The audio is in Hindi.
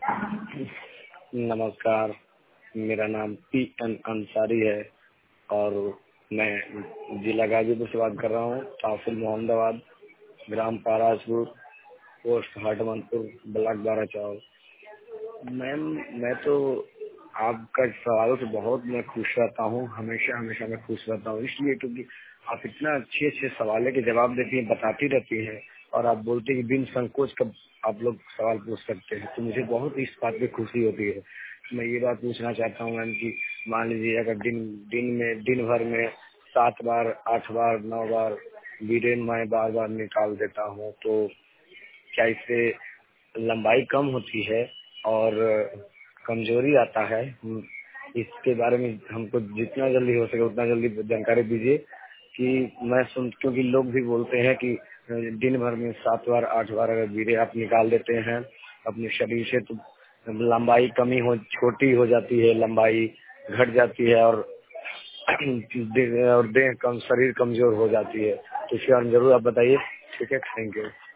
नमस्कार, मेरा नाम पी.एन. अंसारी है और मैं जिला गाजीपुर से बात कर रहा हूँ। तहसील मोहम्मदाबाद, ग्राम Paraspur, post Hatmanpur, block 12 ma'am, मैं तो आपका सवालों से बहुत मैं खुश रहता हूँ। हमेशा हमेशा मैं खुश रहता हूँ, इसलिए क्योंकि आप इतना अच्छे अच्छे सवालों के जवाब देती हैं, बताती रहती हैं और आप बोलते हैं कि बिन संकोच कब आप लोग सवाल पूछ सकते हैं, तो मुझे बहुत इस बात पे खुशी होती है। मैं ये बात पूछना चाहता हूँ मैम कि मान लीजिए अगर दिन भर में 7 बार, 8 बार, 9 बार वीरेन मैं बार बार निकाल देता हूँ, तो क्या इससे लंबाई कम होती है और कमजोरी आता है? इसके बारे में हमको जितना जल्दी हो सके उतना जल्दी जानकारी दीजिए कि क्योंकि लोग भी बोलते हैं कि दिन भर में 7 बार 8 बार अगर वीरे आप निकाल देते हैं अपने शरीर से तो लंबाई छोटी हो जाती है, लंबाई घट जाती है और और शरीर कमजोर हो जाती है। तो इसके बारे में जरूर आप बताइए। ठीक है, थैंक यू।